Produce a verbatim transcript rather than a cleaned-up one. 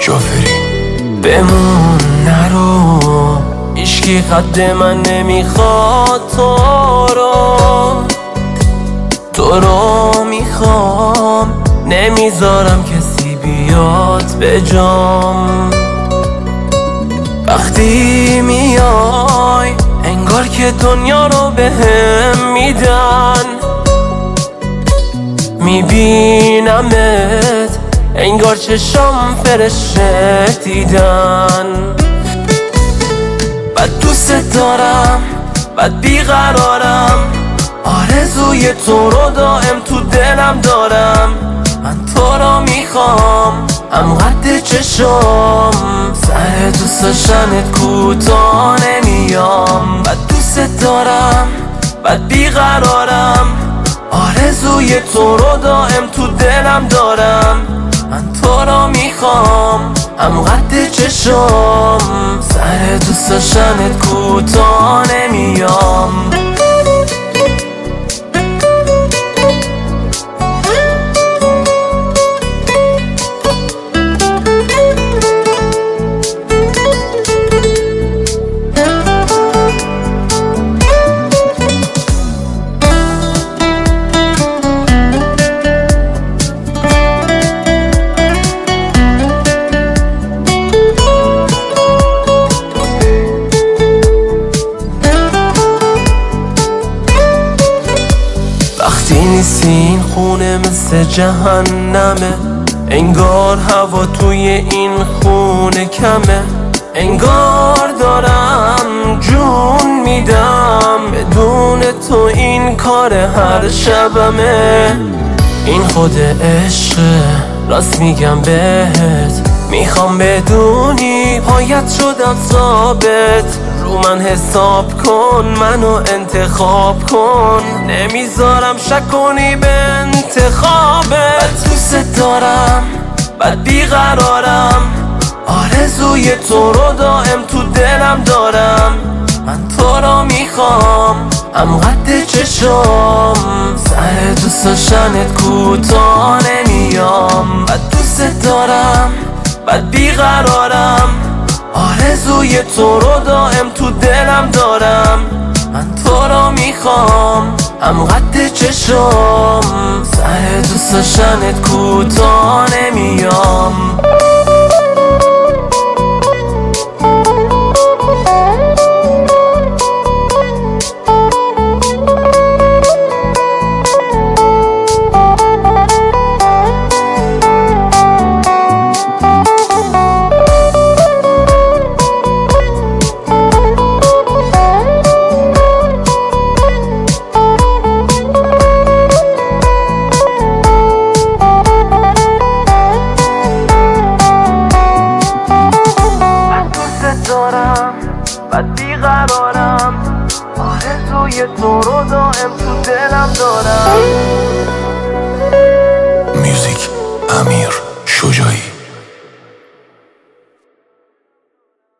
جعفری. بمون نرو، هیچکی قد من نمیخواد تو رو، تو رو میخوام، نمیذارم کسی بیاد به جام. وقتی میای انگار که دنیا رو بهم میدن، میبینمت انگار چشام فرشته دیدن. بد دوست دارم، بد بیقرارم، آرزوی تو رو دائم تو دلم دارم. من تو رو میخوام، هم قد چشام، سر دوست داشتنت کوتاه نمیام. بد دوست دارم، بد بیقرارم، آرزوی تو رو دائم تو دلم دارم. من تو رو میخوام، هم قد چشام، سر دوست داشتنت کوتاه نمیام. وقتی نیستی این خونه مثل جهنمه، انگار هوا توی این خونه کمه، انگار دارم جون میدم، بدون تو این کار هر شبمه. این خود عشقه، راست میگم بهت، میخوام بدونی پایت شدم ثابت. رو من حساب کن، منو انتخاب کن، نمیذارم شک کنی به انتخابت. بد دوست دارم، بد بیقرارم، آرزوی تو رو دائم تو دلم دارم. من تو رو میخوام، هم قد چشام، سر دوست داشتنت کوتاه نمیام. بد دوست دارم، بد بیقرارم، آرزوی تو رو دائم تو دلم دارم. من تو رو میخوام، هم قد چشام، سر دوست داشتنت کوتاه نمیام. بد بیقرارم، آرزوی تو رو دائم تو دلم دارم. میوزیک امیر شجاعی.